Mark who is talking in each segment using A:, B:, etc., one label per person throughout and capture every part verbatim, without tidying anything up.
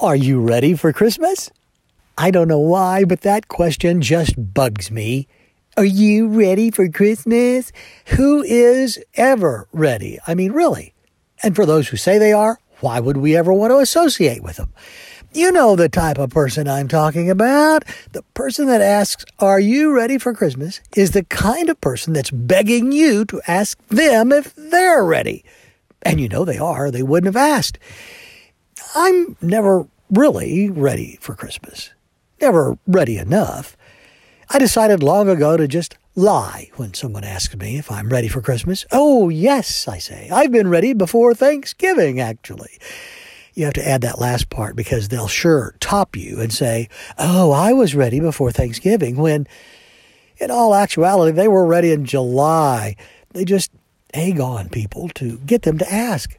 A: Are you ready for Christmas? I don't know why, but that question just bugs me. Are you ready for Christmas? Who is ever ready? I mean, really. And for those who say they are, why would we ever want to associate with them? You know the type of person I'm talking about. The person that asks, are you ready for Christmas, is the kind of person that's begging you to ask them if they're ready. And you know they are. They wouldn't have asked. I'm never really ready for Christmas. Never ready enough. I decided long ago to just lie when someone asks me if I'm ready for Christmas. Oh, yes, I say. I've been ready before Thanksgiving, actually. You have to add that last part because they'll sure top you and say, oh, I was ready before Thanksgiving, when in all actuality, they were ready in July. They just egg on people to get them to ask.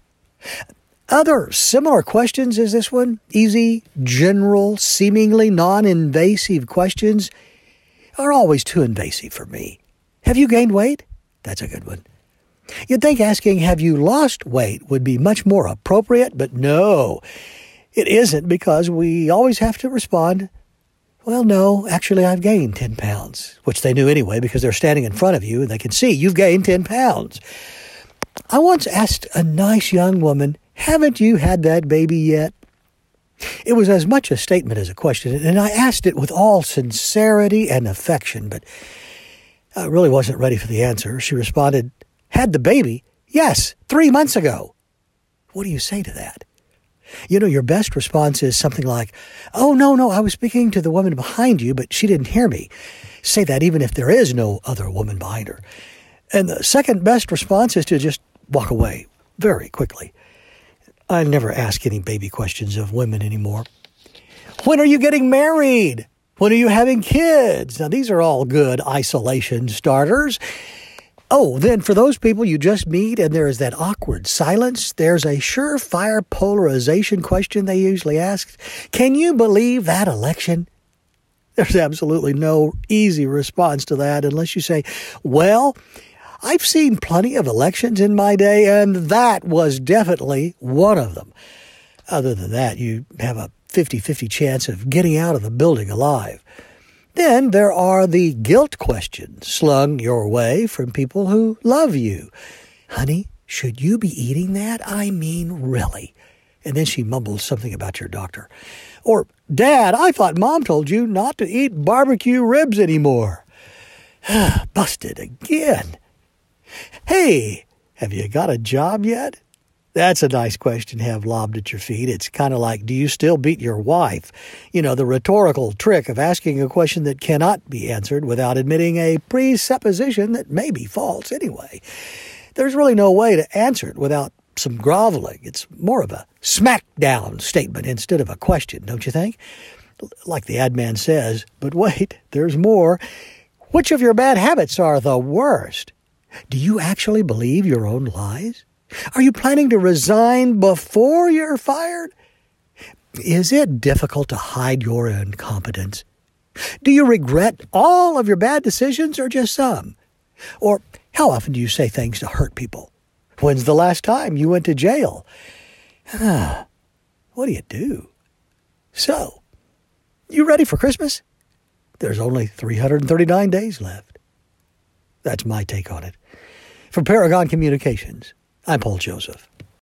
A: Other similar questions as this one, easy, general, seemingly non-invasive questions, are always too invasive for me. Have you gained weight? That's a good one. You'd think asking, have you lost weight, would be much more appropriate, but no, it isn't, because we always have to respond, well, no, actually I've gained ten pounds, which they knew anyway because they're standing in front of you and they can see you've gained ten pounds. I once asked a nice young woman, haven't you had that baby yet? It was as much a statement as a question, and I asked it with all sincerity and affection, but I really wasn't ready for the answer. She responded, had the baby? Yes, three months ago. What do you say to that? You know, your best response is something like, oh, no, no, I was speaking to the woman behind you, but she didn't hear me. Say that even if there is no other woman behind her. And the second best response is to just walk away very quickly. I never ask any baby questions of women anymore. When are you getting married? When are you having kids? Now, these are all good isolation starters. Oh, then for those people you just meet and there is that awkward silence, there's a surefire polarization question they usually ask. Can you believe that election? There's absolutely no easy response to that unless you say, well, I've seen plenty of elections in my day, and that was definitely one of them. Other than that, you have a fifty-fifty chance of getting out of the building alive. Then there are the guilt questions slung your way from people who love you. Honey, should you be eating that? I mean, really? And then she mumbles something about your doctor. Or, Dad, I thought Mom told you not to eat barbecue ribs anymore. Busted again. Hey, have you got a job yet? That's a nice question to have lobbed at your feet. It's kind of like, do you still beat your wife? You know, the rhetorical trick of asking a question that cannot be answered without admitting a presupposition that may be false anyway. There's really no way to answer it without some groveling. It's more of a smackdown statement instead of a question, don't you think? Like the ad man says, but wait, there's more. Which of your bad habits are the worst? Do you actually believe your own lies? Are you planning to resign before you're fired? Is it difficult to hide your incompetence? Do you regret all of your bad decisions or just some? Or how often do you say things to hurt people? When's the last time you went to jail? Ah, what do you do? So, you ready for Christmas? There's only three hundred thirty-nine days left. That's my take on it. For Paragon Communications, I'm Paul Joseph.